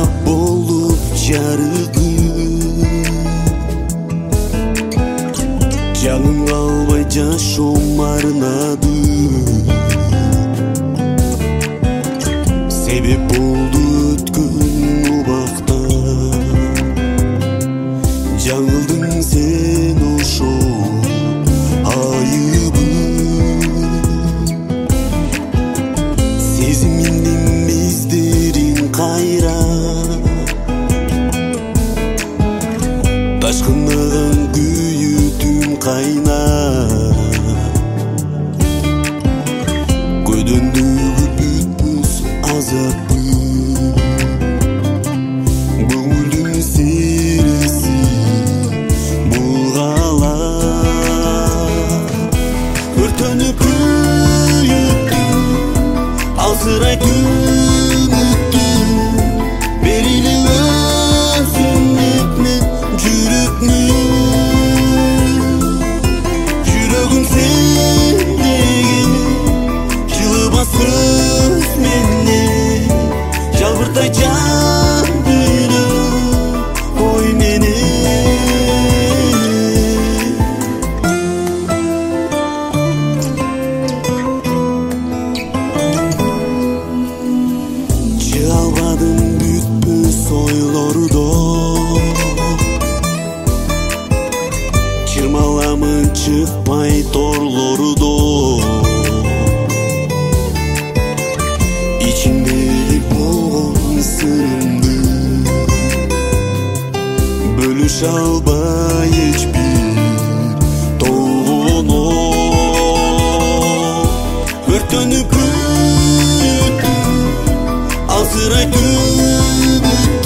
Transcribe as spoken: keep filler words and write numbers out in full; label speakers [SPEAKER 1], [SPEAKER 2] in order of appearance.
[SPEAKER 1] болуп жарыгып, жаным калбай жашоом арнады. Себеп болду өткөн убакта, жаңылдың сен ошол айыбы. Сезимиңдин бездерин кайра, ташкындаган күйүтүм кайна, көдөндөгү бүтпүс азапы. Көңүлдүн сериси булгала, өртөнүп күйүттүм, алсырайт үмүттүм. Берили өзүңдүкмү жүрөкмү, жүрөгүм сендеги жылыбас көз менен, жалбыртай жан дүйнө ой менен. Чыалбадым бүтпөс ойлордо, чырмаламын чыкпай торлордо. İçimdeki болгон сырымды бөлүшө албай эч бир толгоно. Өртөнүп күйүттүм, алсырайт үмүттүм.